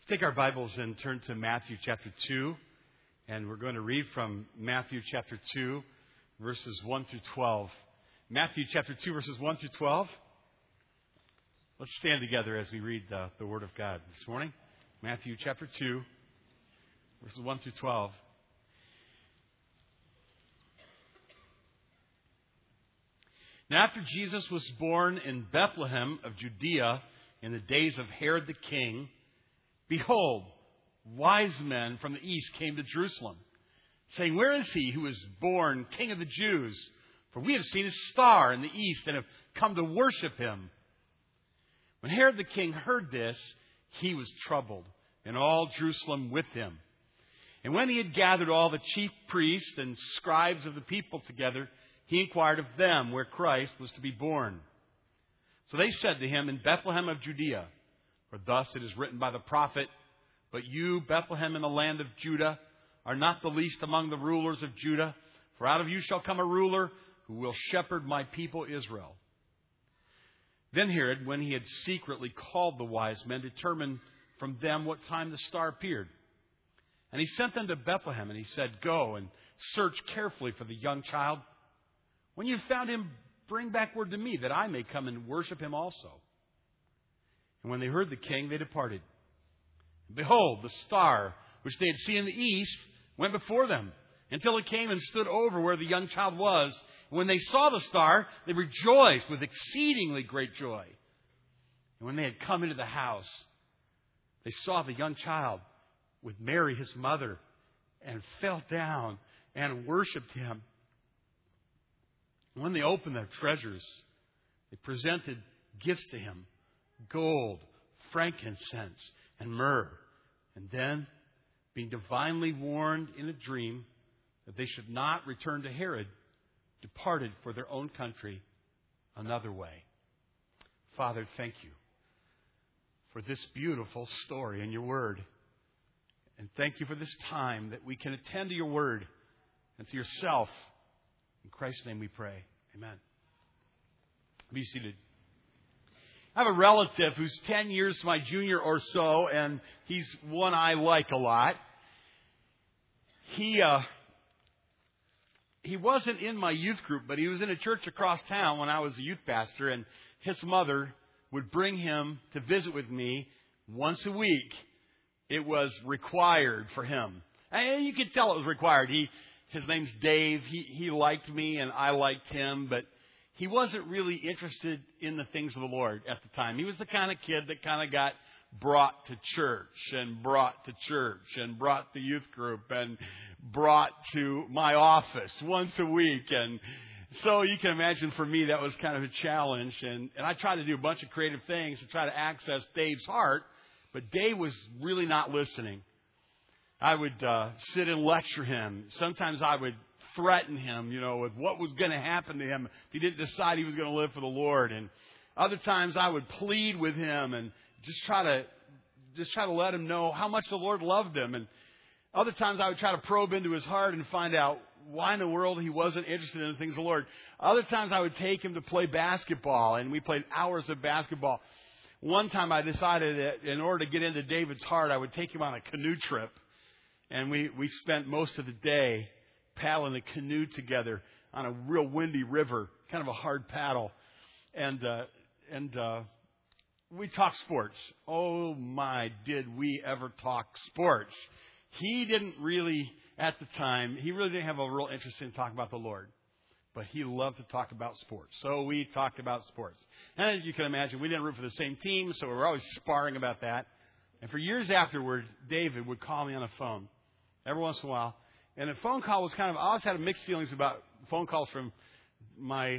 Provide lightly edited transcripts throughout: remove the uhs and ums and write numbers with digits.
Let's take our Bibles and turn to Matthew chapter 2. And we're going to read from Matthew chapter 2, verses 1 through 12. Matthew chapter 2, verses 1 through 12. Let's stand together as we read the Word of God this morning. Matthew chapter 2, verses 1 through 12. Now after Jesus was born in Bethlehem of Judea in the days of Herod the king, behold, wise men from the east came to Jerusalem, saying, "Where is he who is born King of the Jews? For we have seen his star in the east and have come to worship him." When Herod the king heard this, he was troubled, and all Jerusalem with him. And when he had gathered all the chief priests and scribes of the people together, he inquired of them where Christ was to be born. So they said to him, "In Bethlehem of Judea. For thus it is written by the prophet, 'But you, Bethlehem in the land of Judah, are not the least among the rulers of Judah. For out of you shall come a ruler who will shepherd my people Israel.' Then Herod, when he had secretly called the wise men, determined from them what time the star appeared. And he sent them to Bethlehem, and he said, 'Go and search carefully for the young child. When you've found him, bring back word to me, that I may come and worship him also.' And when they heard the king, they departed. And behold, the star, which they had seen in the east, went before them, until it came and stood over where the young child was. And when they saw the star, they rejoiced with exceedingly great joy. And when they had come into the house, they saw the young child with Mary, his mother, and fell down and worshipped him. And when they opened their treasures, they presented gifts to him: gold, frankincense, and myrrh. And then, being divinely warned in a dream that they should not return to Herod, departed for their own country another way." Father, thank you for this beautiful story in your word. And thank you for this time that we can attend to your word and to yourself. In Christ's name we pray. Amen. Be seated. I have a relative who's 10 years my junior or so, and he's one I like a lot. He wasn't in my youth group, but he was in a church across town when I was a youth pastor, and his mother would bring him to visit with me once a week. It was required for him. And you could tell it was required. His name's Dave. He liked me and I liked him, but he wasn't really interested in the things of the Lord at the time. He was the kind of kid that kind of got brought to church and brought to church and brought to youth group and brought to my office once a week. And so you can imagine for me that was kind of a challenge. And I tried to do a bunch of creative things to try to access Dave's heart, but Dave was really not listening. I would sit and lecture him. Sometimes I would threaten him, with what was going to happen to him if he didn't decide he was going to live for the Lord. And other times I would plead with him and just try to let him know how much the Lord loved him. And other times I would try to probe into his heart and find out why in the world he wasn't interested in the things of the Lord. Other times I would take him to play basketball, and we played hours of basketball. One time I decided that in order to get into David's heart, I would take him on a canoe trip. And we spent most of the day paddling a canoe together on a real windy river, kind of a hard paddle. And we talked sports. Oh my, did we ever talk sports. He didn't really, at the time, he really didn't have a real interest in talking about the Lord. But he loved to talk about sports. So we talked about sports. And as you can imagine, we didn't root for the same team, so we were always sparring about that. And for years afterward, David would call me on the phone every once in a while. And a phone call was I always had mixed feelings about phone calls from my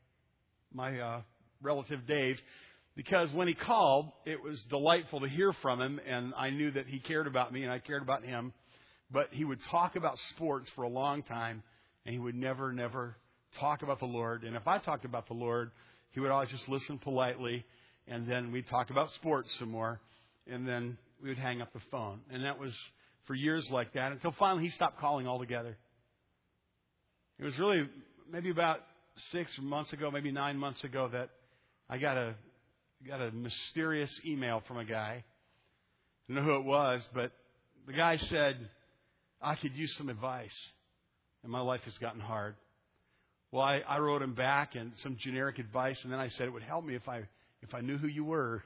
relative Dave, because when he called, it was delightful to hear from him, and I knew that he cared about me and I cared about him. But he would talk about sports for a long time, and he would never talk about the Lord. And if I talked about the Lord, he would always just listen politely, and then we'd talk about sports some more, and then we would hang up the phone. And that was for years like that, until finally he stopped calling altogether. It was really maybe about 6 months ago, maybe 9 months ago, that I got a mysterious email from a guy I don't know who it was, but the guy said, I could use some advice, and my life has gotten hard. Well, I wrote him back and some generic advice, and then I said it would help me if I knew who you were.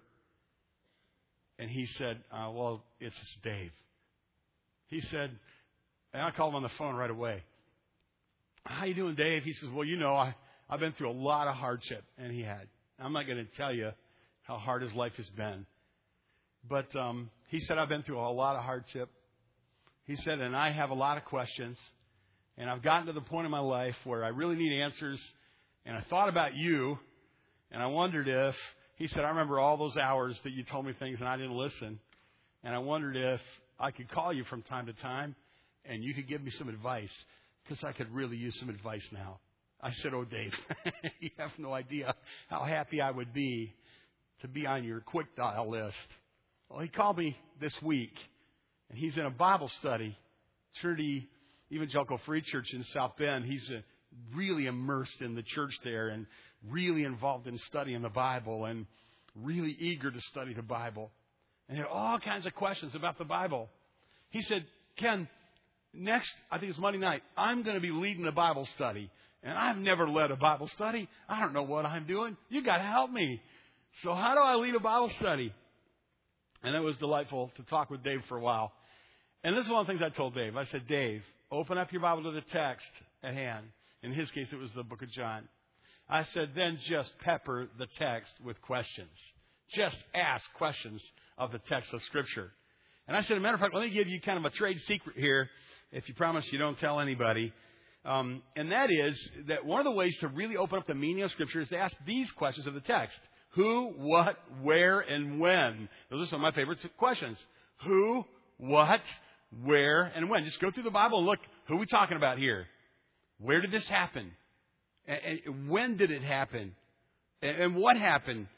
And he said, well, it's Dave. He said, and I called him on the phone right away. How you doing, Dave? He says, well, you know, I've been through a lot of hardship, and he had. I'm not going to tell you how hard his life has been. But he said, I've been through a lot of hardship. He said, and I have a lot of questions. And I've gotten to the point in my life where I really need answers. And I thought about you. And I wondered if, he said, I remember all those hours that you told me things and I didn't listen. And I wondered if I could call you from time to time and you could give me some advice. Because I could really use some advice now. I said, oh, Dave, you have no idea how happy I would be to be on your quick dial list. Well, he called me this week, and he's in a Bible study, Trinity Evangelical Free Church in South Bend. He's really immersed in the church there and really involved in studying the Bible and really eager to study the Bible. And he had all kinds of questions about the Bible. He said, Ken, next, I think it's Monday night, I'm going to be leading a Bible study. And I've never led a Bible study. I don't know what I'm doing. You got to help me. So how do I lead a Bible study? And it was delightful to talk with Dave for a while. And this is one of the things I told Dave. I said, Dave, open up your Bible to the text at hand. In his case, it was the book of John. I said, then just pepper the text with questions. Just ask questions of the text of Scripture. And I said, as a matter of fact, let me give you kind of a trade secret here, if you promise you don't tell anybody. And that is that one of the ways to really open up the meaning of Scripture is to ask these questions of the text. Who, what, where, and when. Those are some of my favorite questions. Who, what, where, and when. Just go through the Bible and look, who are we talking about here? Where did this happen? And when did it happen? And what happened?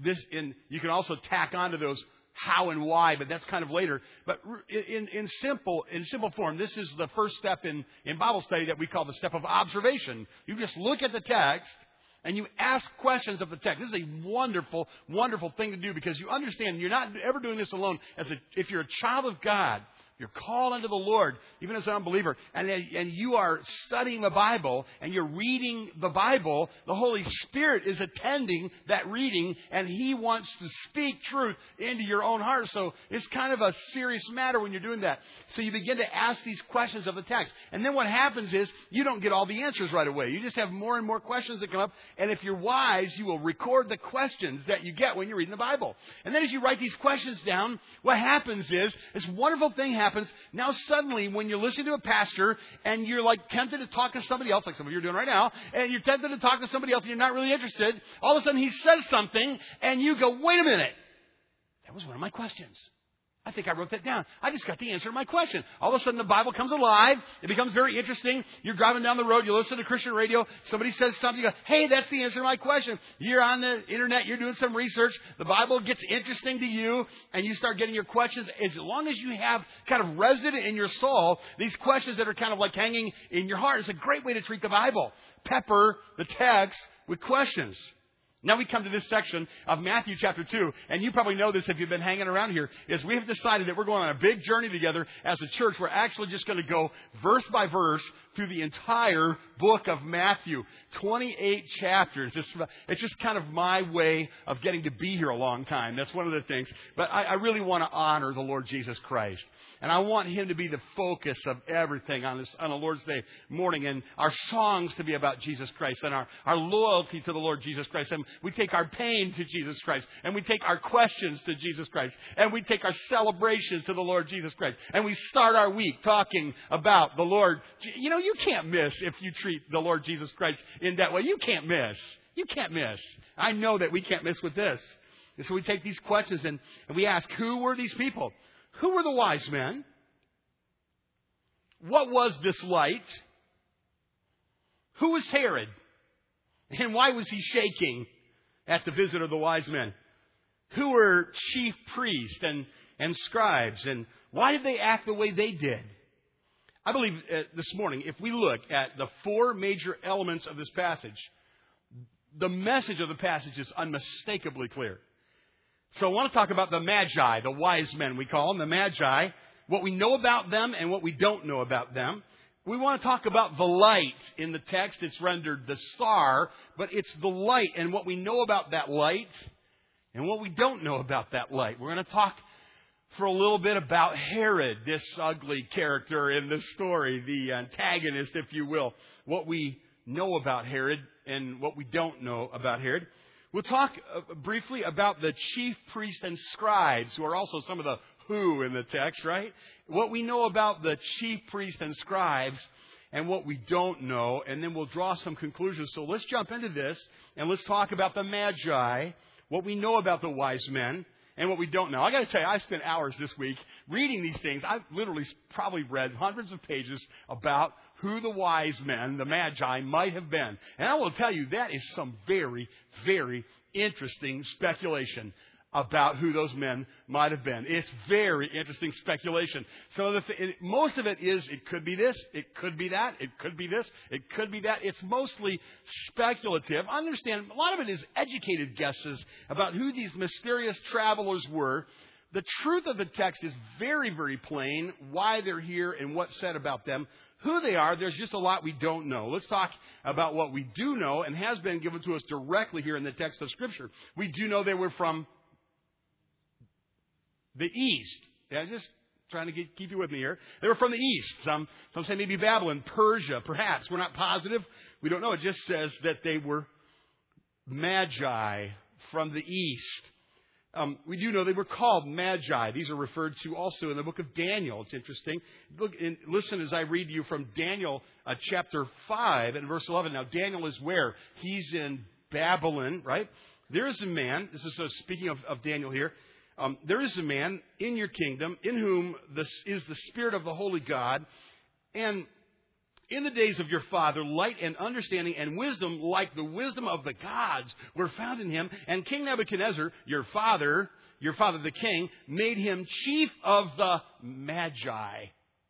You can also tack onto those how and why, but that's kind of later. But in simple form, this is the first step in Bible study that we call the step of observation. You just look at the text and you ask questions of the text. This is a wonderful, wonderful thing to do because you understand you're not ever doing this alone. If you're a child of God, you're called unto the Lord, even as an unbeliever, and you are studying the Bible, and you're reading the Bible, the Holy Spirit is attending that reading, and He wants to speak truth into your own heart. So it's kind of a serious matter when you're doing that. So you begin to ask these questions of the text. And then what happens is you don't get all the answers right away. You just have more and more questions that come up. And if you're wise, you will record the questions that you get when you're reading the Bible. And then as you write these questions down, what happens is this wonderful thing happens. Now suddenly when you're listening to a pastor and you're like tempted to talk to somebody else, like some of you are doing right now, and you're tempted to talk to somebody else and you're not really interested, all of a sudden he says something and you go, wait a minute. That was one of my questions. I think I wrote that down. I just got the answer to my question. All of a sudden the Bible comes alive. It becomes very interesting. You're driving down the road. You listen to Christian radio. Somebody says something. You go, hey, that's the answer to my question. You're on the internet. You're doing some research. The Bible gets interesting to you. And you start getting your questions. As long as you have kind of resident in your soul, these questions that are kind of like hanging in your heart. It's a great way to treat the Bible. Pepper the text with questions. Now we come to this section of Matthew chapter 2, and you probably know this if you've been hanging around here, is we have decided that we're going on a big journey together as a church. We're actually just going to go verse by verse through the entire book of Matthew. 28 chapters. It's just kind of my way of getting to be here a long time. That's one of the things. But I really want to honor the Lord Jesus Christ. And I want Him to be the focus of everything on a Lord's Day morning. And our songs to be about Jesus Christ. And our loyalty to the Lord Jesus Christ. And we take our pain to Jesus Christ. And we take our questions to Jesus Christ. And we take our celebrations to the Lord Jesus Christ. And we start our week talking about the Lord. You know, you can't miss if you treat the Lord Jesus Christ in that way. You can't miss. You can't miss. I know that we can't miss with this. And so we take these questions and we ask, who were these people? Who were the wise men? What was this light? Who was Herod? And why was he shaking at the visit of the wise men? Who were chief priests and scribes? And why did they act the way they did? I believe this morning, if we look at the four major elements of this passage, the message of the passage is unmistakably clear. So I want to talk about the Magi, the wise men we call them, the Magi, what we know about them and what we don't know about them. We want to talk about the light. In the text, it's rendered the star, but it's the light and what we know about that light and what we don't know about that light. We're going to talk for a little bit about Herod, this ugly character in the story, the antagonist, if you will. What we know about Herod and what we don't know about Herod. We'll talk briefly about the chief priests and scribes, who are also some of the who in the text, right? What we know about the chief priests and scribes and what we don't know, and then we'll draw some conclusions. So let's jump into this, and let's talk about the Magi, what we know about the wise men, and what we don't know. I got to tell you, I spent hours this week reading these things. I've literally probably read hundreds of pages about who the wise men, the Magi, might have been. And I will tell you, that is some very, very interesting speculation about who those men might have been. It's very interesting speculation. So most of it is, it could be this, it could be that, it could be this, it could be that. It's mostly speculative. Understand, a lot of it is educated guesses about who these mysterious travelers were. The truth of the text is very, very plain, why they're here and what's said about them. Who they are, there's just a lot we don't know. Let's talk about what we do know and has been given to us directly here in the text of Scripture. We do know they were from the East. Yeah, just trying to keep you with me here. They were from the East. Some say maybe Babylon, Persia, perhaps. We're not positive. We don't know. It just says that they were Magi from the East. We do know they were called Magi. These are referred to also in the book of Daniel. It's interesting. Look and listen as I read to you from Daniel chapter 5 and verse 11. Now, Daniel is where? He's in Babylon, right? There is a man, this is speaking of Daniel here, there is a man in your kingdom in whom is the Spirit of the Holy God, and in the days of your father, light and understanding and wisdom, like the wisdom of the gods, were found in him. And King Nebuchadnezzar, your father the king, made him chief of the Magi.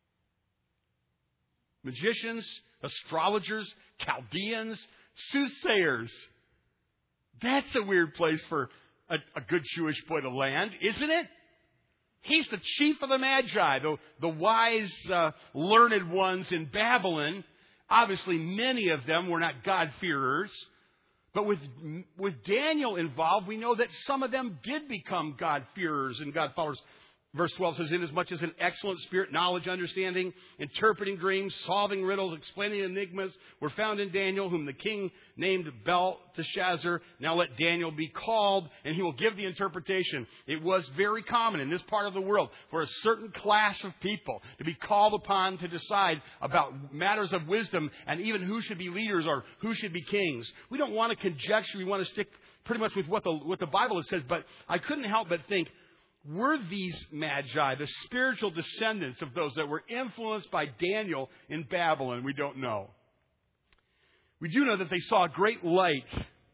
Magicians, astrologers, Chaldeans, soothsayers. That's a weird place for a good Jewish boy to land, isn't it? He's the chief of the Magi, the wise, learned ones in Babylon. Obviously, many of them were not God-fearers. But with Daniel involved, we know that some of them did become God-fearers and God-followers. Verse 12 says, inasmuch as an excellent spirit, knowledge, understanding, interpreting dreams, solving riddles, explaining enigmas were found in Daniel, whom the king named Belteshazzar. Now let Daniel be called, and he will give the interpretation. It was very common in this part of the world for a certain class of people to be called upon to decide about matters of wisdom and even who should be leaders or who should be kings. We don't want to conjecture. We want to stick pretty much with what the Bible has said. But I couldn't help but think, were these Magi the spiritual descendants of those that were influenced by Daniel in Babylon? We don't know. We do know that they saw a great light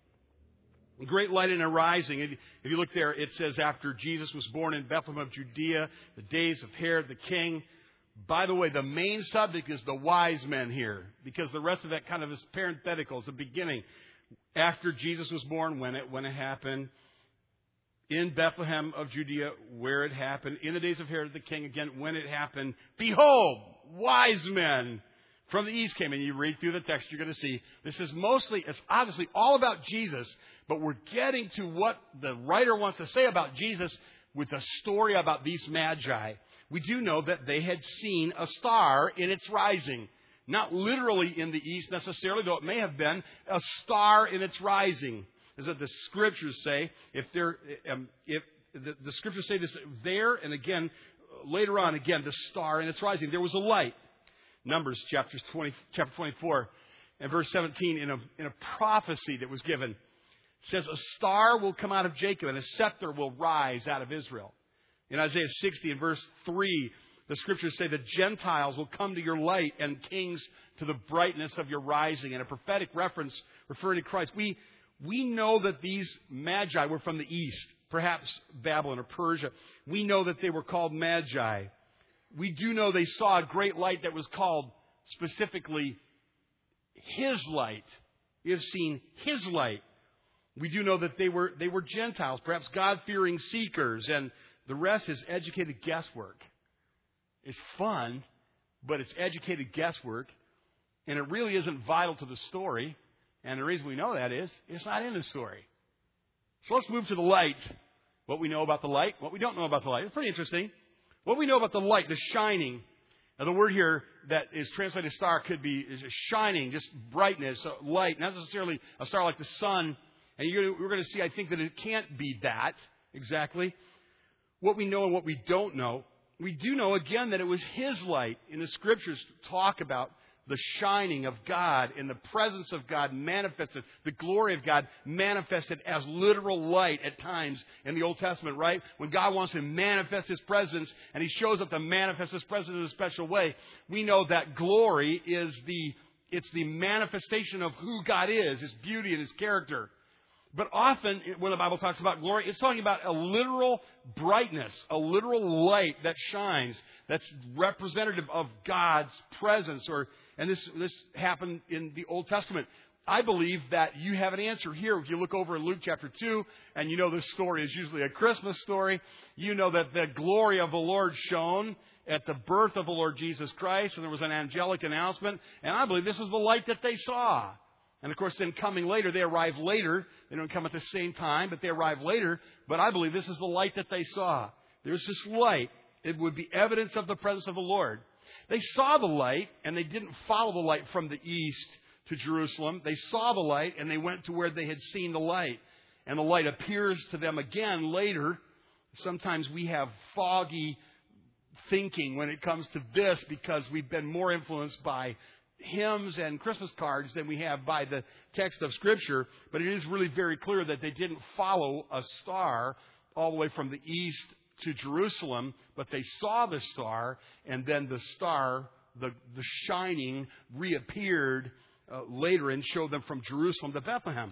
in arising. If you look there, it says after Jesus was born in Bethlehem of Judea, the days of Herod the king. By the way, the main subject is the wise men here, because the rest of that kind of is parenthetical. It's the beginning. After Jesus was born, when it happened. In Bethlehem of Judea, where it happened. In the days of Herod the king, again, when it happened. Behold, wise men from the east came. And you read through the text, you're going to see this is it's obviously all about Jesus, but we're getting to what the writer wants to say about Jesus with a story about these Magi. We do know that they had seen a star in its rising. Not literally in the east necessarily, though it may have been a star in its rising. Is that the Scriptures say, if the Scriptures say this there, and again, later on, again, the star and its rising. There was a light. Numbers chapter 24 and verse 17, in a prophecy that was given, says, a star will come out of Jacob and a scepter will rise out of Israel. In Isaiah 60 and verse 3, the Scriptures say the Gentiles will come to your light and kings to the brightness of your rising. And a prophetic reference referring to Christ. We know that these Magi were from the east, perhaps Babylon or Persia. We know that they were called Magi. We do know they saw a great light that was called specifically His light. You have seen His light. We do know that they were Gentiles, perhaps God-fearing seekers, and the rest is educated guesswork. It's fun, but it's educated guesswork, and it really isn't vital to the story. And the reason we know that is it's not in the story. So let's move to the light. What we know about the light, what we don't know about the light. It's pretty interesting. What we know about the light, the shining. Now, the word here that is translated star could be shining, just brightness, light, not necessarily a star like the sun. And we're going to see, I think, that it can't be that exactly. What we know and what we don't know. We do know, again, that it was His light. In the Scriptures talk about the shining of God and the presence of God manifested, the glory of God manifested as literal light at times in the Old Testament, right? When God wants to manifest His presence and He shows up to manifest His presence in a special way, we know that glory is it's the manifestation of who God is, His beauty and His character. But often, when the Bible talks about glory, it's talking about a literal brightness, a literal light that shines, that's representative of God's presence. And this happened in the Old Testament. I believe that you have an answer here. If you look over in Luke chapter 2, and you know this story is usually a Christmas story, you know that the glory of the Lord shone at the birth of the Lord Jesus Christ, and there was an angelic announcement, and I believe this was the light that they saw. And, of course, then coming later, they arrive later. They don't come at the same time, but they arrive later. But I believe this is the light that they saw. There's this light. It would be evidence of the presence of the Lord. They saw the light, and they didn't follow the light from the east to Jerusalem. They saw the light, and they went to where they had seen the light. And the light appears to them again later. Sometimes we have foggy thinking when it comes to this because we've been more influenced by hymns and Christmas cards than we have by the text of Scripture. But it is really very clear that they didn't follow a star all the way from the east to Jerusalem, but they saw the star, and then the star, the shining, reappeared later and showed them from Jerusalem to Bethlehem.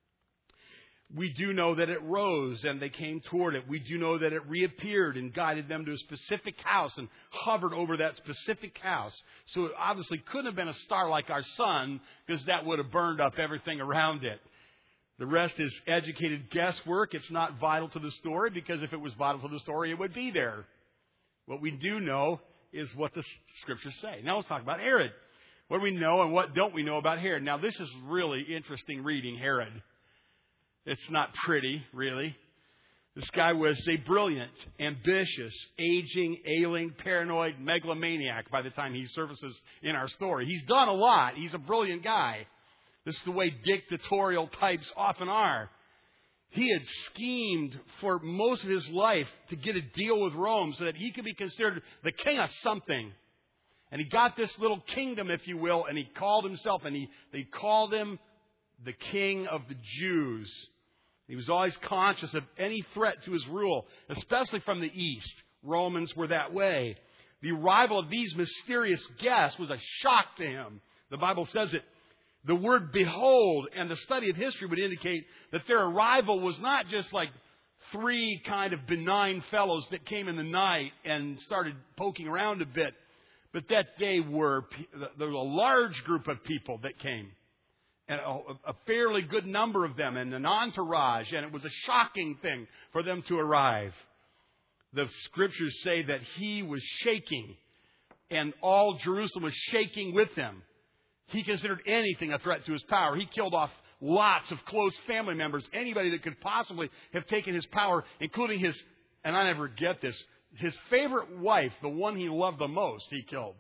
We do know that it rose and they came toward it. We do know that it reappeared and guided them to a specific house and hovered over that specific house. So it obviously couldn't have been a star like our sun, because that would have burned up everything around it. The rest is educated guesswork. It's not vital to the story, because if it was vital to the story, it would be there. What we do know is what the Scriptures say. Now let's talk about Herod. What do we know and what don't we know about Herod? Now this is really interesting reading Herod. It's not pretty, really. This guy was a brilliant, ambitious, aging, ailing, paranoid megalomaniac by the time he surfaces in our story. He's done a lot. He's a brilliant guy. This is the way dictatorial types often are. He had schemed for most of his life to get a deal with Rome so that he could be considered the king of something. And he got this little kingdom, if you will, and he called himself, and they called him the King of the Jews. He was always conscious of any threat to his rule, especially from the east. Romans were that way. The arrival of these mysterious guests was a shock to him. The Bible says it. The word behold and the study of history would indicate that their arrival was not just like three kind of benign fellows that came in the night and started poking around a bit, but that there was a large group of people that came. And a fairly good number of them, and an entourage, and it was a shocking thing for them to arrive. The Scriptures say that he was shaking, and all Jerusalem was shaking with him. He considered anything a threat to his power. He killed off lots of close family members, anybody that could possibly have taken his power, including his, and I never get this, his favorite wife, the one he loved the most, he killed,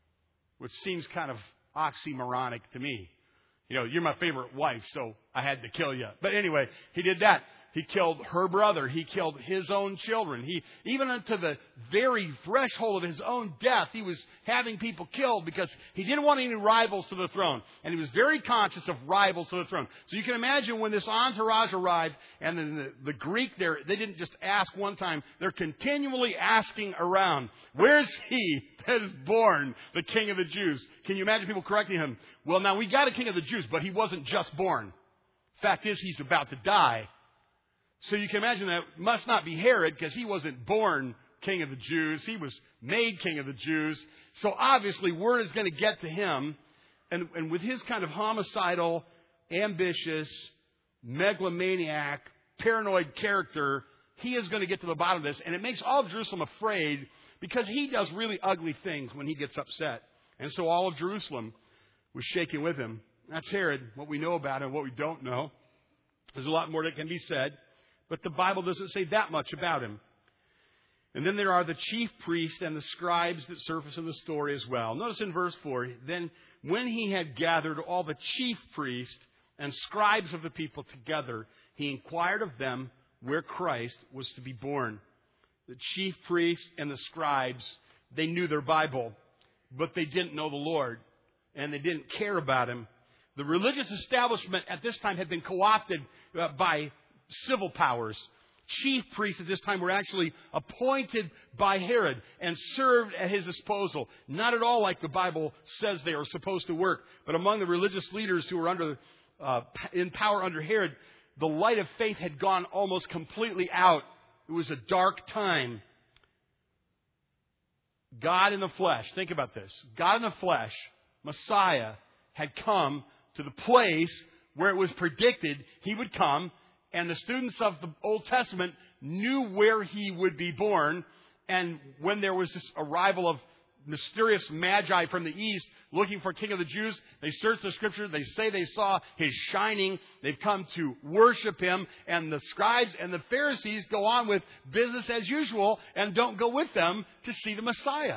which seems kind of oxymoronic to me. You know, you're my favorite wife, so I had to kill you. But anyway, he did that. He killed her brother. He killed his own children. Even unto the very threshold of his own death, he was having people killed because he didn't want any rivals to the throne. And he was very conscious of rivals to the throne. So you can imagine when this entourage arrived, and then the Greek there, they didn't just ask one time. They're continually asking around, where's he that is born the King of the Jews? Can you imagine people correcting him? Well, now we got a King of the Jews, but he wasn't just born. Fact is, he's about to die. So you can imagine that must not be Herod, because he wasn't born King of the Jews. He was made King of the Jews. So obviously word is going to get to him. And with his kind of homicidal, ambitious, megalomaniac, paranoid character, he is going to get to the bottom of this. And it makes all of Jerusalem afraid because he does really ugly things when he gets upset. And so all of Jerusalem was shaking with him. That's Herod, what we know about him, what we don't know. There's a lot more that can be said, but the Bible doesn't say that much about him. And then there are the chief priests and the scribes that surface in the story as well. Notice in verse 4, then when he had gathered all the chief priests and scribes of the people together, he inquired of them where Christ was to be born. The chief priests and the scribes, they knew their Bible, but they didn't know the Lord, and they didn't care about him. The religious establishment at this time had been co-opted by civil powers. Chief priests at this time were actually appointed by Herod and served at his disposal. Not at all like the Bible says they are supposed to work, but among the religious leaders who were in power under Herod, the light of faith had gone almost completely out. It was a dark time. God in the flesh, think about this. God in the flesh, Messiah, had come to the place where it was predicted he would come, and the students of the Old Testament knew where he would be born. And when there was this arrival of mysterious magi from the east looking for King of the Jews, they searched the Scriptures. They say they saw his shining. They've come to worship him. And the scribes and the Pharisees go on with business as usual and don't go with them to see the Messiah.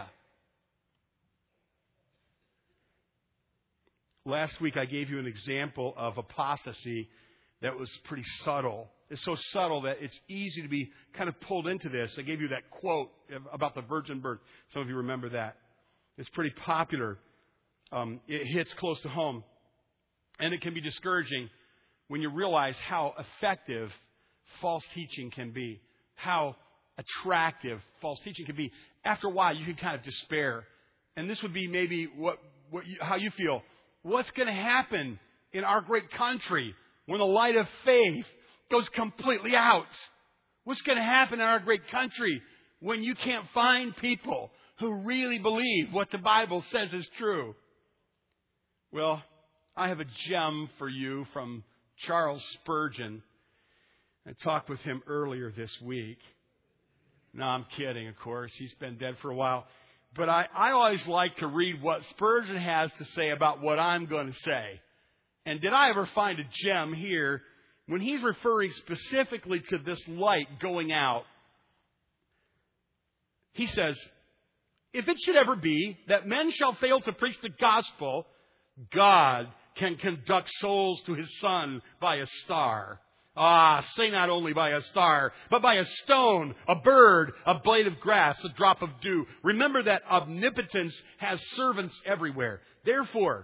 Last week I gave you an example of apostasy that was pretty subtle. It's so subtle that it's easy to be kind of pulled into this. I gave you that quote about the virgin birth. Some of you remember that. It's pretty popular. It hits close to home. And it can be discouraging when you realize how effective false teaching can be. How attractive false teaching can be. After a while, you can kind of despair. And this would be maybe how you feel. What's going to happen in our great country when the light of faith goes completely out? What's going to happen in our great country when you can't find people who really believe what the Bible says is true? Well, I have a gem for you from Charles Spurgeon. I talked with him earlier this week. No, I'm kidding, of course. He's been dead for a while. But I always like to read what Spurgeon has to say about what I'm going to say. And did I ever find a gem here when he's referring specifically to this light going out? He says, if it should ever be that men shall fail to preach the gospel, God can conduct souls to his Son by a star. Say not only by a star, but by a stone, a bird, a blade of grass, a drop of dew. Remember that omnipotence has servants everywhere. Therefore,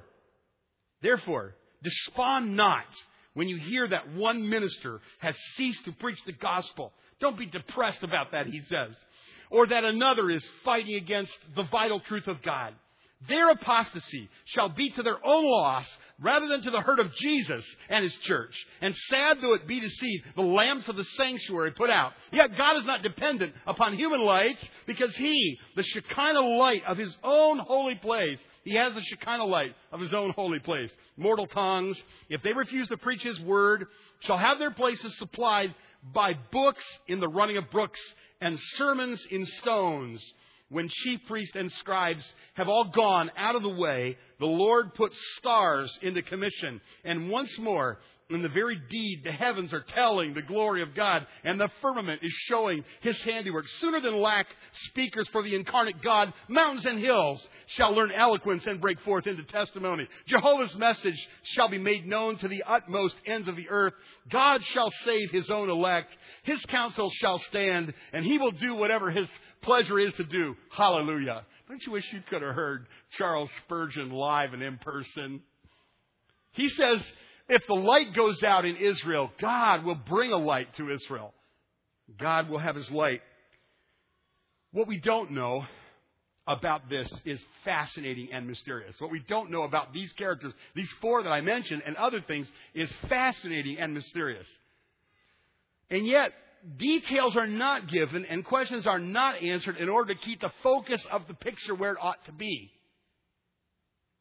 despond not when you hear that one minister has ceased to preach the gospel. Don't be depressed about that, he says. Or that another is fighting against the vital truth of God. Their apostasy shall be to their own loss rather than to the hurt of Jesus and his church. And sad though it be to see the lamps of the sanctuary put out. Yet God is not dependent upon human lights because he, the Shekinah light of his own holy place, he has the Shekinah light of his own holy place. Mortal tongues, if they refuse to preach his word, shall have their places supplied by books in the running of brooks and sermons in stones. When chief priests and scribes have all gone out of the way, the Lord puts stars into commission. And once more, in the very deed, the heavens are telling the glory of God, and the firmament is showing his handiwork. Sooner than lack speakers for the incarnate God, mountains and hills shall learn eloquence and break forth into testimony. Jehovah's message shall be made known to the utmost ends of the earth. God shall save his own elect. His counsel shall stand, and he will do whatever his pleasure is to do. Hallelujah. Don't you wish you could have heard Charles Spurgeon live and in person? He says, if the light goes out in Israel, God will bring a light to Israel. God will have his light. What we don't know about this is fascinating and mysterious. What we don't know about these characters, these four that I mentioned and other things, is fascinating and mysterious. And yet, details are not given and questions are not answered in order to keep the focus of the picture where it ought to be.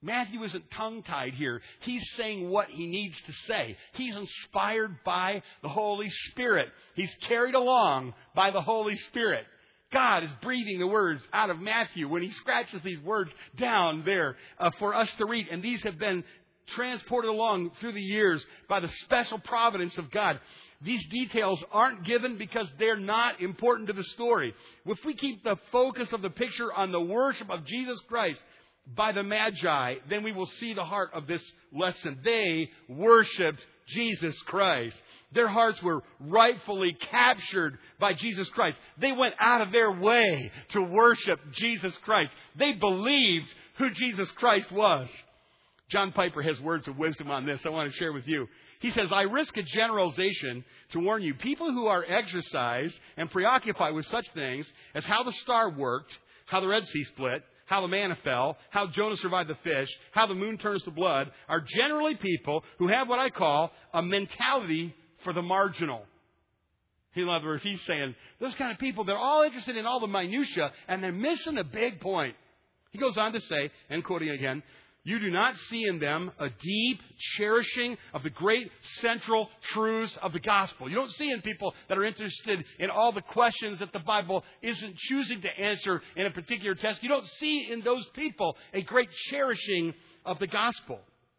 Matthew isn't tongue-tied here. He's saying what he needs to say. He's inspired by the Holy Spirit. He's carried along by the Holy Spirit. God is breathing the words out of Matthew when he scratches these words down there for us to read. And these have been transported along through the years by the special providence of God. These details aren't given because they're not important to the story. If we keep the focus of the picture on the worship of Jesus Christ by the Magi, then we will see the heart of this lesson. They worshiped Jesus Christ. Their hearts were rightfully captured by Jesus Christ. They went out of their way to worship Jesus Christ. They believed who Jesus Christ was. John Piper has words of wisdom on this I want to share with you. He says, I risk a generalization to warn you. People who are exercised and preoccupied with such things as how the star worked, how the Red Sea split, how the manna fell, how Jonah survived the fish, how the moon turns to blood, are generally people who have what I call a mentality for the marginal. In other words, he's saying, those kind of people, they're all interested in all the minutia, and they're missing a big point. He goes on to say, and quoting again, you do not see in them a deep cherishing of the great central truths of the gospel. You don't see in people that are interested in all the questions that the Bible isn't choosing to answer in a particular test. You don't see in those people a great cherishing of the gospel.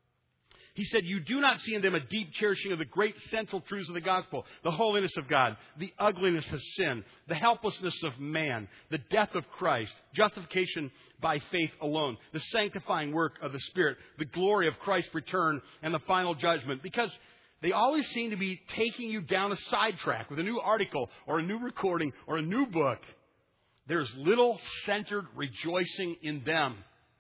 He said, you do not see in them a deep cherishing of the great central truths of the gospel, the holiness of God, the ugliness of sin, the helplessness of man, the death of Christ, justification by faith alone, the sanctifying work of the Spirit, the glory of Christ's return, and the final judgment. Because they always seem to be taking you down a sidetrack with a new article or a new recording or a new book. There's little centered rejoicing in them.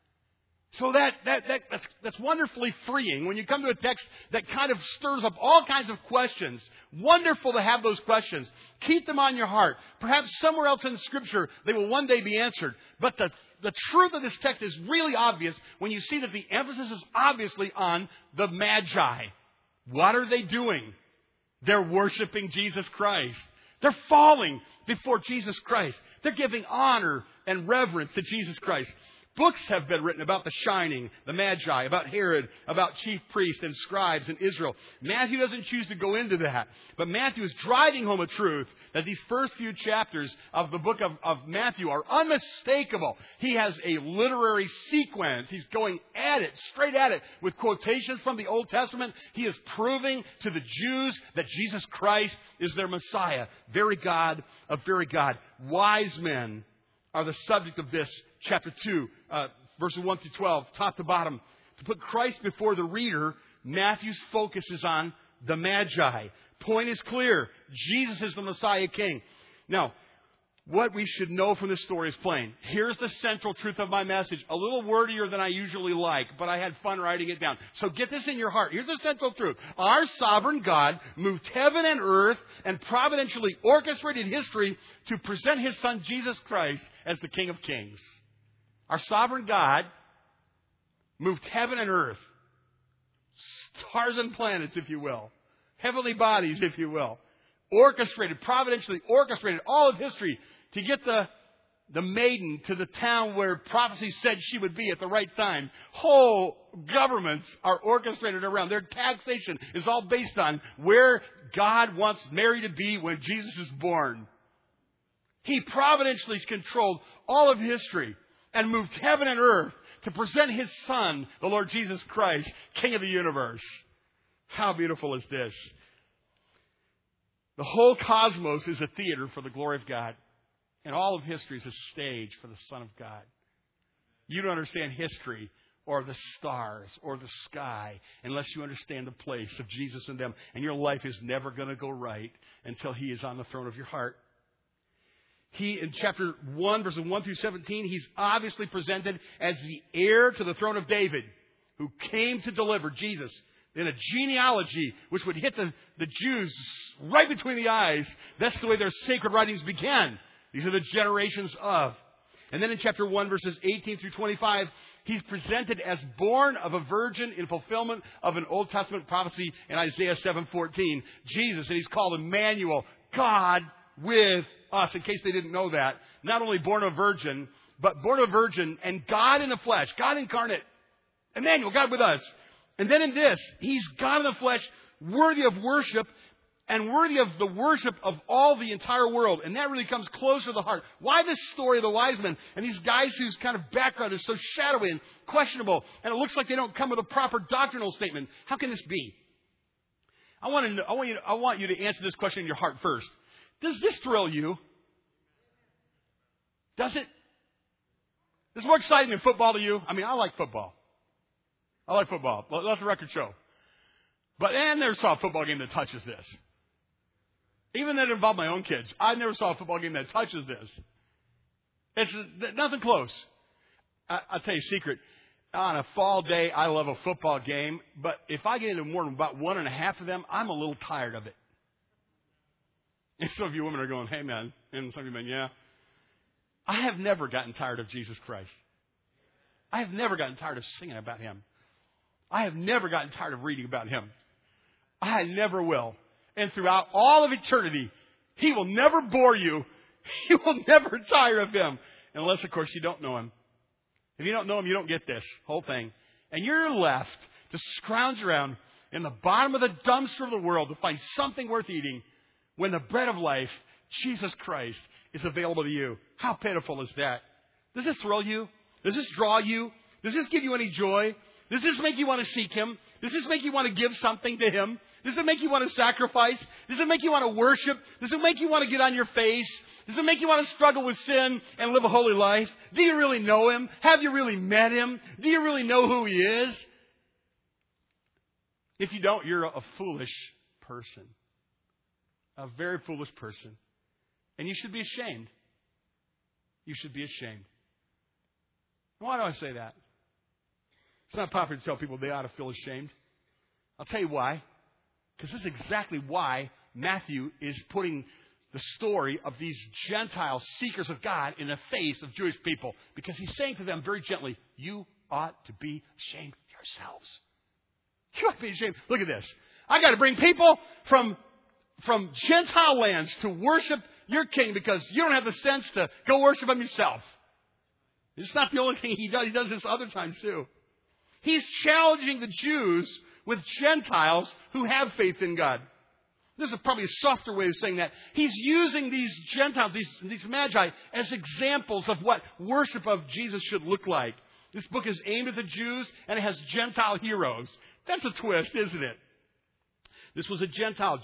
So that's wonderfully freeing when you come to a text that kind of stirs up all kinds of questions. Wonderful to have those questions. Keep them on your heart. Perhaps somewhere else in Scripture they will one day be answered. But the truth of this text is really obvious when you see that the emphasis is obviously on the Magi. What are they doing? They're worshiping Jesus Christ. They're falling before Jesus Christ. They're giving honor and reverence to Jesus Christ. Books have been written about the shining, the Magi, about Herod, about chief priests and scribes in Israel. Matthew doesn't choose to go into that. But Matthew is driving home a truth that these first few chapters of the book of Matthew are unmistakable. He has a literary sequence. He's going at it, straight at it, with quotations from the Old Testament. He is proving to the Jews that Jesus Christ is their Messiah. Very God of very God. Wise men are the subject of this. Chapter 2, verses 1 through 12, top to bottom. To put Christ before the reader, Matthew's focus is on the Magi. Point is clear. Jesus is the Messiah King. Now, what we should know from this story is plain. Here's the central truth of my message. A little wordier than I usually like, but I had fun writing it down. So get this in your heart. Here's the central truth. Our sovereign God moved heaven and earth and providentially orchestrated history to present His Son, Jesus Christ, as the King of Kings. Our sovereign God moved heaven and earth, stars and planets, if you will, heavenly bodies, if you will, providentially orchestrated all of history to get the maiden to the town where prophecy said she would be at the right time. Whole governments are orchestrated around. Their taxation is all based on where God wants Mary to be when Jesus is born. He providentially controlled all of history and moved heaven and earth to present His Son, the Lord Jesus Christ, King of the universe. How beautiful is this? The whole cosmos is a theater for the glory of God. And all of history is a stage for the Son of God. You don't understand history or the stars or the sky unless you understand the place of Jesus in them. And your life is never going to go right until He is on the throne of your heart. He, in chapter 1, verses 1 through 17, He's obviously presented as the heir to the throne of David, who came to deliver Jesus in a genealogy which would hit the Jews right between the eyes. That's the way their sacred writings began. These are the generations of. And then in chapter 1, verses 18 through 25, He's presented as born of a virgin in fulfillment of an Old Testament prophecy in Isaiah 7:14. Jesus, and He's called Emmanuel, God with us, in case they didn't know that. Not only born of a virgin, but born of a virgin and God in the flesh, God incarnate. Emmanuel, God with us. And then in this, He's God in the flesh, worthy of worship, and worthy of the worship of all the entire world. And that really comes closer to the heart. Why this story of the wise men and these guys whose kind of background is so shadowy and questionable, and it looks like they don't come with a proper doctrinal statement? How can this be? I want you to answer this question in your heart first. Does this thrill you? Does it? Is it more exciting than football to you? I mean, I like football. Let the record show. But I never saw a football game that touches this. Even that involved my own kids. I never saw a football game that touches this. It's nothing close. I'll tell you a secret. On a fall day, I love a football game. But if I get into more than about 1.5 of them, I'm a little tired of it. And some of you women are going, hey, man. And some of you men, yeah. I have never gotten tired of Jesus Christ. I have never gotten tired of singing about Him. I have never gotten tired of reading about Him. I never will. And throughout all of eternity, He will never bore you. You will never tire of Him. Unless, of course, you don't know Him. If you don't know Him, you don't get this whole thing. And you're left to scrounge around in the bottom of the dumpster of the world to find something worth eating when the bread of life, Jesus Christ, is available to you. How pitiful is that? Does this thrill you? Does this draw you? Does this give you any joy? Does this make you want to seek Him? Does this make you want to give something to Him? Does it make you want to sacrifice? Does it make you want to worship? Does it make you want to get on your face? Does it make you want to struggle with sin and live a holy life? Do you really know Him? Have you really met Him? Do you really know who He is? If you don't, you're a foolish person. A very foolish person. And you should be ashamed. You should be ashamed. Why do I say that? It's not popular to tell people they ought to feel ashamed. I'll tell you why. Because this is exactly why Matthew is putting the story of these Gentile seekers of God in the face of Jewish people. Because he's saying to them very gently, you ought to be ashamed yourselves. You ought to be ashamed. Look at this. I got to bring people from Gentile lands to worship your king because you don't have the sense to go worship Him yourself. It's not the only thing He does. He does this other times too. He's challenging the Jews with Gentiles who have faith in God. This is probably a softer way of saying that. He's using these Gentiles, these Magi, as examples of what worship of Jesus should look like. This book is aimed at the Jews, and it has Gentile heroes. That's a twist, isn't it? This was a gentle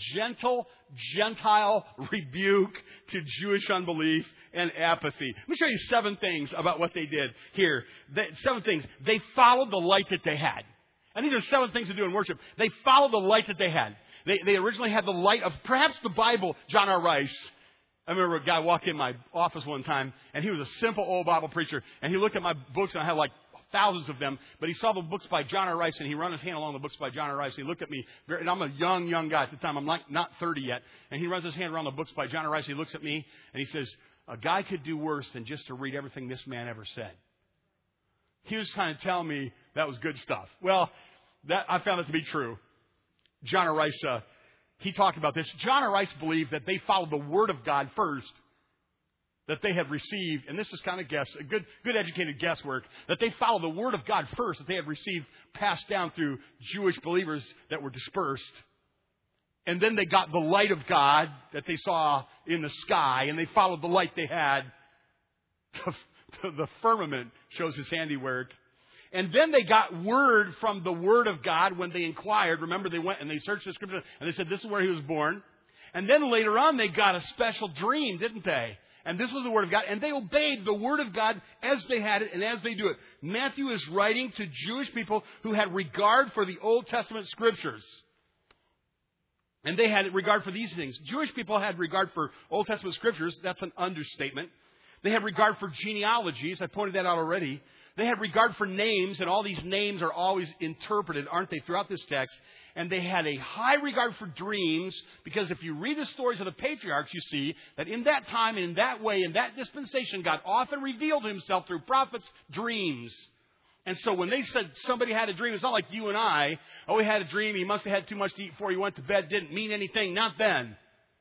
Gentile rebuke to Jewish unbelief and apathy. Let me show you 7 things about what they did here. 7 things. They followed the light that they had. And these are 7 things to do in worship. They followed the light that they had. They originally had the light of perhaps the Bible. John R. Rice. I remember a guy walked in my office one time, and he was a simple old Bible preacher. And he looked at my books, and I had like thousands of them. But he saw the books by John R. Rice, and he ran his hand along the books by John R. Rice. He looked at me, and I'm a young guy at the time. I'm like not 30 yet. And he runs his hand around the books by John R. Rice. He looks at me, and he says, a guy could do worse than just to read everything this man ever said. He was trying to tell me that was good stuff. Well, I found it to be true. John R. Rice, he talked about this. John R. Rice believed that they followed the Word of God first, that they had received, and this is kind of good educated guesswork, that they followed the Word of God first, that they had received passed down through Jewish believers that were dispersed. And then they got the light of God that they saw in the sky, and they followed the light they had. The firmament shows His handiwork. And then they got word from the Word of God when they inquired. Remember, they went and they searched the Scripture, and they said, this is where He was born. And then later on, they got a special dream, didn't they? And this was the Word of God. And they obeyed the Word of God as they had it and as they do it. Matthew is writing to Jewish people who had regard for the Old Testament Scriptures. And they had regard for these things. Jewish people had regard for Old Testament Scriptures. That's an understatement. They had regard for genealogies. I pointed that out already. They had regard for names, and all these names are always interpreted, aren't they, throughout this text. And they had a high regard for dreams, because if you read the stories of the patriarchs, you see that in that time, in that way, in that dispensation, God often revealed Himself through prophets' dreams. And so when they said somebody had a dream, it's not like you and I. Oh, he had a dream. He must have had too much to eat before he went to bed. Didn't mean anything. Not then.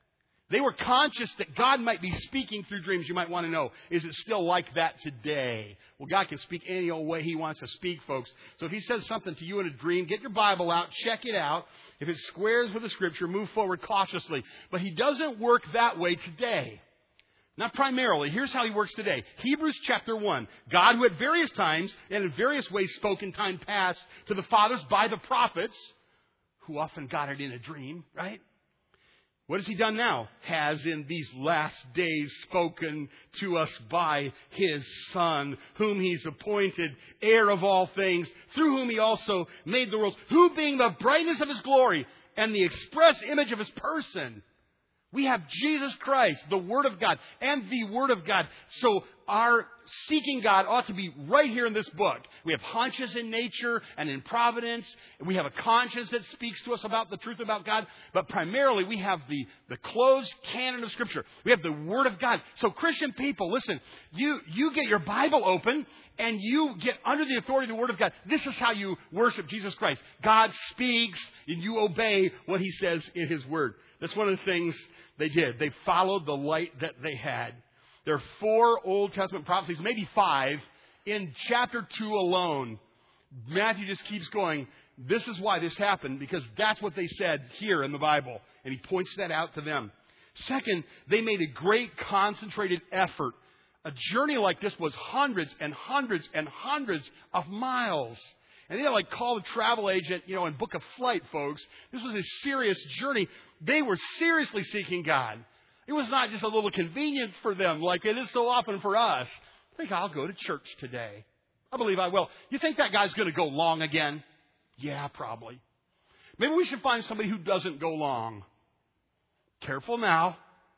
They were conscious that God might be speaking through dreams. You might want to know, is it still like that today? Well, God can speak any old way He wants to speak, folks. So if He says something to you in a dream, get your Bible out, check it out. If it squares with the Scripture, move forward cautiously. But He doesn't work that way today. Not primarily. Here's how He works today. Hebrews chapter 1. God, who at various times and in various ways spoke in time past to the fathers by the prophets, who often got it in a dream, right? What has He done now? Has in these last days spoken to us by His Son, whom He's appointed heir of all things, through whom He also made the worlds, who being the brightness of His glory and the express image of His person. We have Jesus Christ, the Word of God, and the Word of God. So our seeking God ought to be right here in this book. We have hunches in nature and in providence. We have a conscience that speaks to us about the truth about God. But primarily we have the closed canon of Scripture. We have the Word of God. So Christian people, listen, you get your Bible open and you get under the authority of the Word of God. This is how you worship Jesus Christ. God speaks and you obey what He says in His Word. That's one of the things they did. They followed the light that they had. There are 4 Old Testament prophecies, maybe 5, in chapter 2 alone. Matthew just keeps going, this is why this happened, because that's what they said here in the Bible. And he points that out to them. Second, they made a great concentrated effort. A journey like this was hundreds and hundreds and hundreds of miles. And they didn't call the travel agent, and book a flight, folks. This was a serious journey. They were seriously seeking God. It was not just a little convenience for them like it is so often for us. I think I'll go to church today. I believe I will. You think that guy's going to go long again? Yeah, probably. Maybe we should find somebody who doesn't go long. Careful now.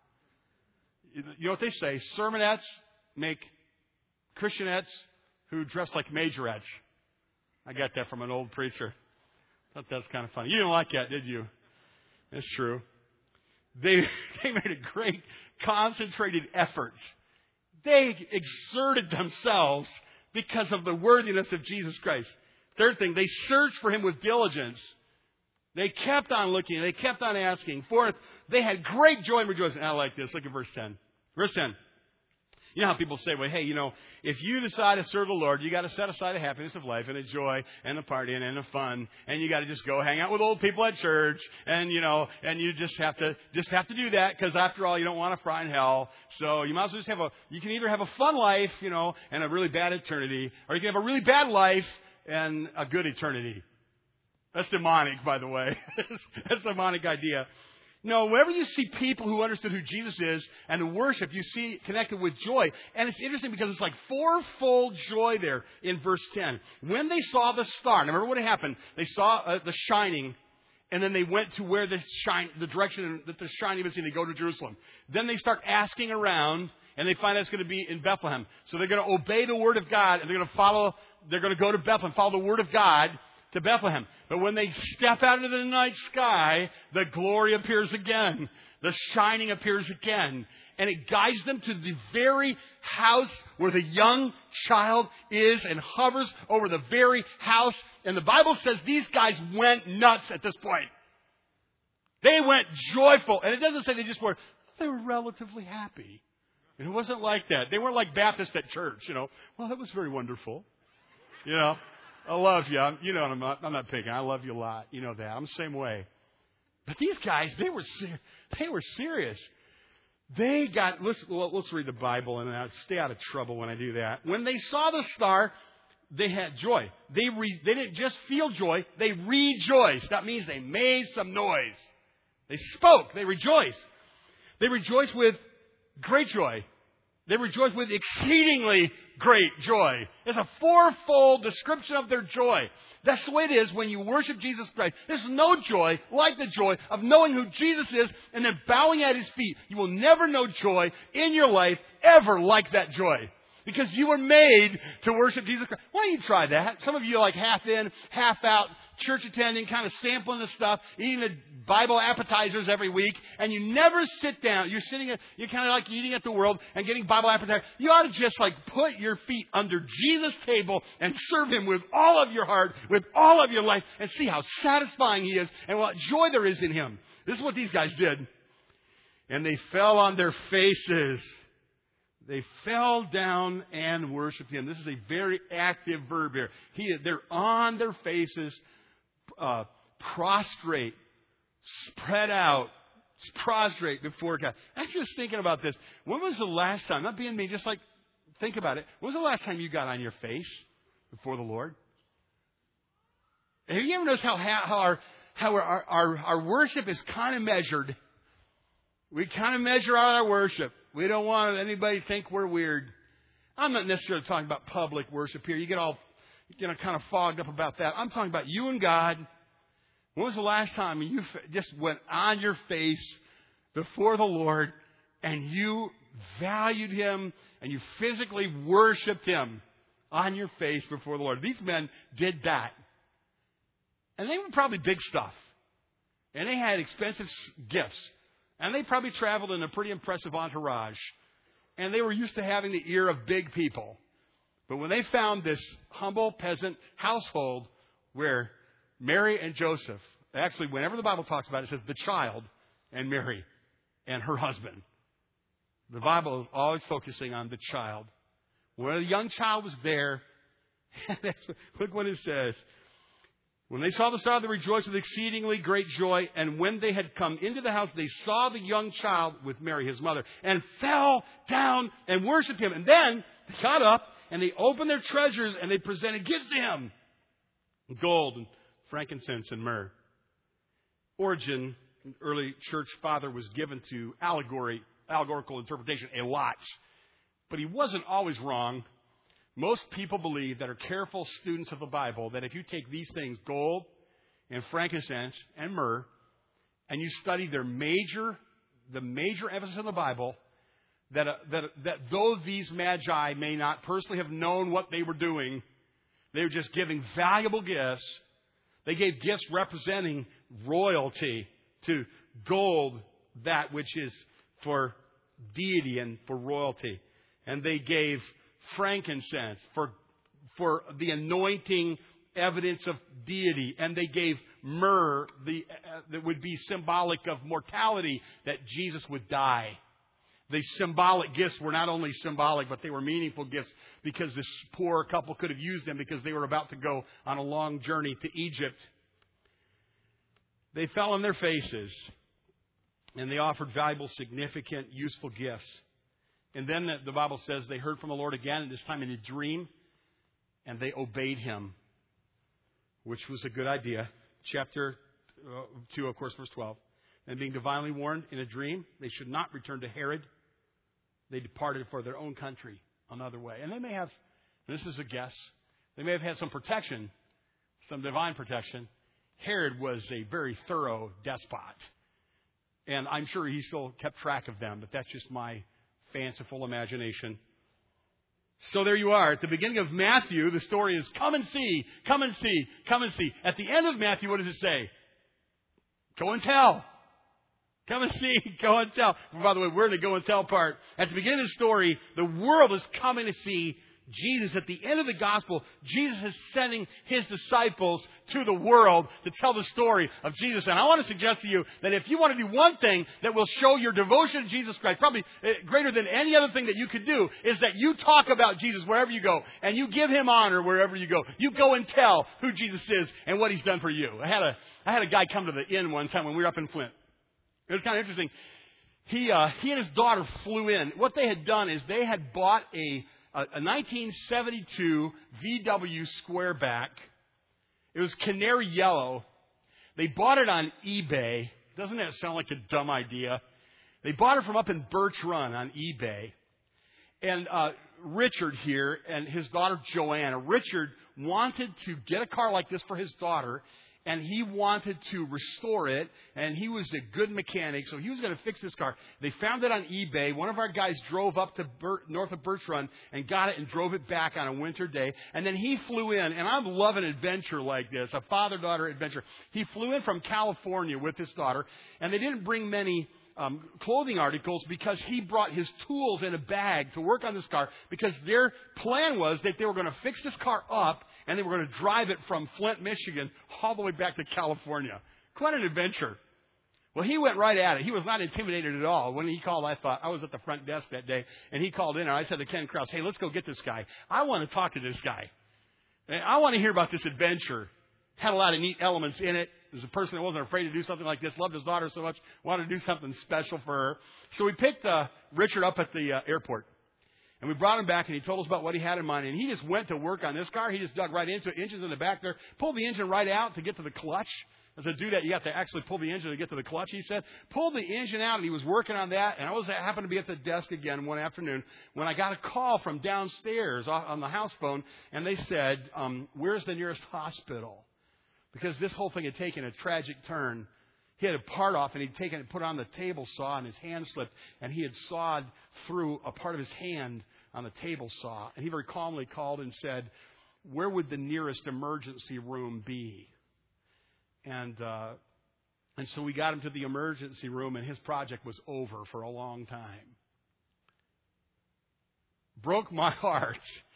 You know what they say? Sermonettes make Christianettes who dress like majorettes. I got that from an old preacher. Thought that's kind of funny. You didn't like that, did you? It's true. They made a great concentrated effort. They exerted themselves because of the worthiness of Jesus Christ. Third thing, they searched for Him with diligence. They kept on looking. They kept on asking. Fourth, they had great joy and rejoicing. I like this. Look at verse 10. Verse 10. You know how people say, well, hey, if you decide to serve the Lord, you got to set aside the happiness of life and the joy and the partying and the fun, and you got to just go hang out with old people at church, and you just have to do that because after all, you don't want to fry in hell. So you might as well just you can either have a fun life, and a really bad eternity, or you can have a really bad life and a good eternity. That's demonic, by the way. That's a demonic idea. No, whenever you see people who understood who Jesus is and who worship, you see connected with joy. And it's interesting because it's like fourfold joy there in verse 10. When they saw the star, now remember what had happened. They saw the shining, and then they went to where the direction that the shining was in. They go to Jerusalem. Then they start asking around, and they find out it's going to be in Bethlehem. So they're going to obey the Word of God, and they're going to go to Bethlehem, follow the Word of God to Bethlehem. But when they step out into the night sky, the glory appears again. The shining appears again. And it guides them to the very house where the young child is and hovers over the very house. And the Bible says these guys went nuts at this point. They went joyful. And it doesn't say they were relatively happy. And it wasn't like that. They weren't like Baptists at church, Well, that was very wonderful. I love you. I'm not picking. I love you a lot. You know that. I'm the same way. But these guys, they were serious. They got. Let's read the Bible and I'll stay out of trouble when I do that. When they saw the star, they had joy. They didn't just feel joy. They rejoiced. That means they made some noise. They spoke. They rejoiced. They rejoiced with great joy. They rejoiced with exceedingly great joy. It's a fourfold description of their joy. That's the way it is when you worship Jesus Christ. There's no joy like the joy of knowing who Jesus is and then bowing at His feet. You will never know joy in your life ever like that joy. Because you were made to worship Jesus Christ. Why don't you try that? Some of you are half in, half out, church attending, kind of sampling the stuff, eating the Bible appetizers every week, and you never sit down. You're kind of like eating at the world and getting Bible appetizers. You ought to just put your feet under Jesus' table and serve Him with all of your heart, with all of your life, and see how satisfying He is and what joy there is in Him. This is what these guys did. And they fell on their faces. They fell down and worshiped him. This is a very active verb here. They're on their faces, prostrate, spread out, prostrate before God. I'm just thinking about this. When was the last time, not being me, just like think about it. When was the last time you got on your face before the Lord? Have you ever noticed how our worship is kind of measured? We kind of measure out our worship. We don't want anybody to think we're weird. I'm not necessarily talking about public worship here. You get all, kind of fogged up about that. I'm talking about you and God. When was the last time you just went on your face before the Lord and you valued him and you physically worshiped him on your face before the Lord? These men did that. And they were probably big stuff. And they had expensive gifts. And they probably traveled in a pretty impressive entourage. And they were used to having the ear of big people. But when they found this humble peasant household where Mary and Joseph, actually, whenever the Bible talks about it, it says the child and Mary and her husband. The Bible is always focusing on the child. When the young child was there, look what it says. When they saw the star, they rejoiced with exceedingly great joy. And when they had come into the house, they saw the young child with Mary, his mother, and fell down and worshipped him. And then they got up and they opened their treasures and they presented gifts to him. Gold and frankincense and myrrh. Origen, an early church father, was given to allegorical interpretation a lot. But he wasn't always wrong. Most people believe that are careful students of the Bible that if you take these things, gold and frankincense and myrrh, and you study the major emphasis in the Bible, that though these magi may not personally have known what they were doing, they were just giving valuable gifts. They gave gifts representing royalty. To gold, that which is for deity and for royalty. And they gave frankincense for the anointing evidence of deity, and they gave myrrh that would be symbolic of mortality, that Jesus would die. The symbolic gifts were not only symbolic, but they were meaningful gifts because this poor couple could have used them because they were about to go on a long journey to Egypt. They fell on their faces and they offered valuable, significant, useful gifts. And then the Bible says they heard from the Lord again, this time in a dream, and they obeyed him, which was a good idea. Chapter 2, of course, verse 12. And being divinely warned in a dream, they should not return to Herod. They departed for their own country another way. And they may have, and this is a guess, they may have had some protection, some divine protection. Herod was a very thorough despot. And I'm sure he still kept track of them, but that's just my fanciful imagination. So there you are. At the beginning of Matthew, the story is come and see, come and see, come and see. At the end of Matthew, what does it say? Go and tell. Come and see, go and tell. By the way, we're in the go and tell part. At the beginning of the story, the world is coming to see Jesus. At the end of the gospel, Jesus is sending his disciples to the world to tell the story of Jesus. And I want to suggest to you that if you want to do one thing that will show your devotion to Jesus Christ, probably greater than any other thing that you could do, is that you talk about Jesus wherever you go and you give him honor wherever you go. You go and tell who Jesus is and what he's done for you. I had a guy come to the inn one time when we were up in Flint. It was kind of interesting. He and his daughter flew in. What they had done is they had bought a 1972 VW Squareback. It was canary yellow. They bought it on eBay. Doesn't that sound like a dumb idea? They bought it from up in Birch Run on eBay. And Richard here and his daughter Joanna. Richard wanted to get a car like this for his daughter. And he wanted to restore it, and he was a good mechanic, so he was going to fix this car. They found it on eBay. One of our guys drove up to north of Birch Run and got it and drove it back on a winter day. And then he flew in, and I love an adventure like this, a father-daughter adventure. He flew in from California with his daughter, and they didn't bring many clothing articles because he brought his tools in a bag to work on this car because their plan was that they were going to fix this car up and they were going to drive it from Flint, Michigan all the way back to California. Quite an adventure. Well, he went right at it. He was not intimidated at all. When he called, I was at the front desk that day, and he called in, and I said to Ken Krause, hey, let's go get this guy. I want to talk to this guy. I want to hear about this adventure. Had a lot of neat elements in it. There's a person that wasn't afraid to do something like this, loved his daughter so much, wanted to do something special for her. So we picked Richard up at the airport. And we brought him back, and he told us about what he had in mind. And he just went to work on this car. He just dug right into it, engines in the back there, pulled the engine right out to get to the clutch. As I do that, you have to actually pull the engine to get to the clutch, he said. Pulled the engine out, and he was working on that. And I happened to be at the desk again one afternoon when I got a call from downstairs on the house phone, and they said, where's the nearest hospital? Because this whole thing had taken a tragic turn. He had a part off, and he'd taken it, put it on the table saw, and his hand slipped, and he had sawed through a part of his hand on the table saw. And he very calmly called and said, where would the nearest emergency room be? And so we got him to the emergency room, and his project was over for a long time. Broke my heart.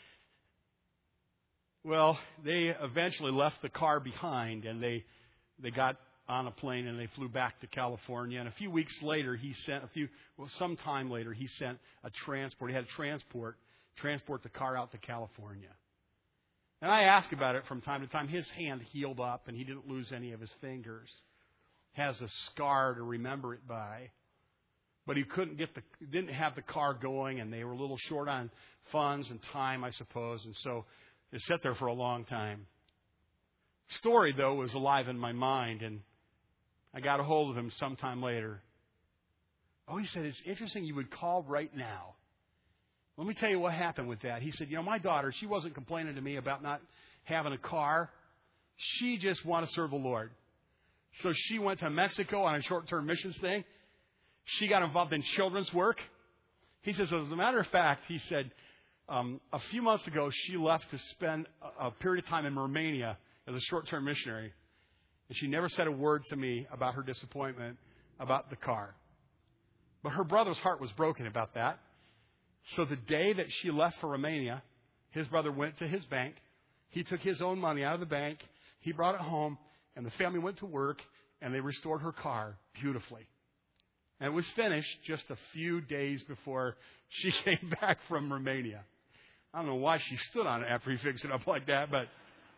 Well, they eventually left the car behind, and they got on a plane, and they flew back to California. And a few weeks later, sometime later, he sent a transport. He had to transport the car out to California. And I ask about it from time to time. His hand healed up, and he didn't lose any of his fingers. Has a scar to remember it by. But he didn't have the car going, and they were a little short on funds and time, I suppose. And so it sat there for a long time. Story, though, was alive in my mind, and I got a hold of him sometime later. Oh, he said, it's interesting you would call right now. Let me tell you what happened with that. He said, my daughter, she wasn't complaining to me about not having a car. She just wanted to serve the Lord. So she went to Mexico on a short-term missions thing. She got involved in children's work. He says, as a matter of fact, he said, a few months ago, she left to spend a period of time in Romania as a short-term missionary. And she never said a word to me about her disappointment about the car. But her brother's heart was broken about that. So the day that she left for Romania, his brother went to his bank. He took his own money out of the bank. He brought it home, and the family went to work, and they restored her car beautifully. And it was finished just a few days before she came back from Romania. I don't know why she stood on it after he fixed it up like that, but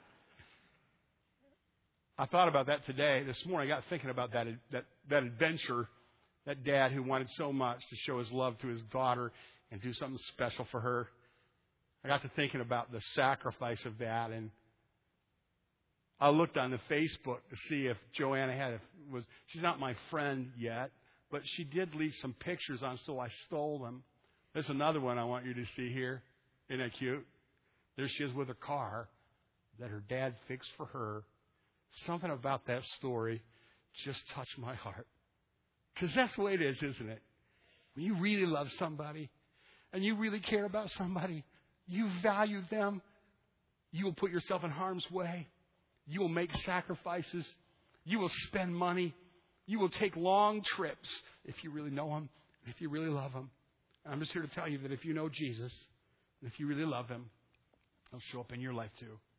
I thought about that today. This morning I got thinking about that adventure, that dad who wanted so much to show his love to his daughter and do something special for her. I got to thinking about the sacrifice of that, and I looked on the Facebook to see if Joanna she's not my friend yet, but she did leave some pictures on, so I stole them. There's another one I want you to see here. Isn't that cute? There she is with her car that her dad fixed for her. Something about that story just touched my heart. Because that's the way it is, isn't it? When you really love somebody and you really care about somebody, you value them, you will put yourself in harm's way. You will make sacrifices. You will spend money. You will take long trips if you really know Him, if you really love Him. And I'm just here to tell you that if you know Jesus, and if you really love Him, He'll show up in your life too.